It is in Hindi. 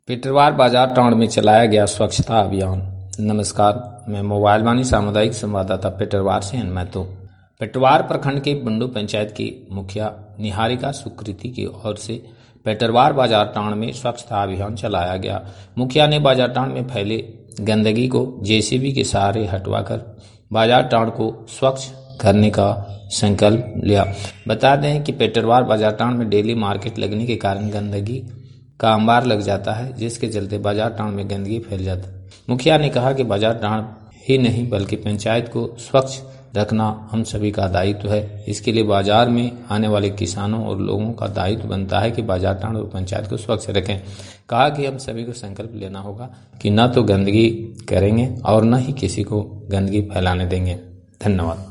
पिटरवार बाजार टांड में चलाया गया स्वच्छता अभियान। नमस्कार, मैं मोबाइल वाणी सामुदायिक संवाददाता पिटरवार से महतो। पिटरवार प्रखंड के बंडू पंचायत की मुखिया निहारिका सुकृति की ओर से पिटरवार बाजार टांड में स्वच्छता अभियान चलाया गया। मुखिया ने बाजार टांड में फैले गंदगी को जेसीबी के सहारे हटवाकर बाजार टांड को स्वच्छ करने का संकल्प लिया। बता दें कि पिटरवार बाजार टांड में डेली मार्केट लगने के कारण गंदगी का अंबार लग जाता है, जिसके चलते बाजार टांड में गंदगी फैल जाती है। मुखिया ने कहा कि बाजार टांड ही नहीं बल्कि पंचायत को स्वच्छ रखना हम सभी का दायित्व है। इसके लिए बाजार में आने वाले किसानों और लोगों का दायित्व बनता है कि बाजार टांड और पंचायत को स्वच्छ रखें। कहा कि हम सभी को संकल्प लेना होगा कि न तो गंदगी करेंगे और न ही किसी को गंदगी फैलाने देंगे। धन्यवाद।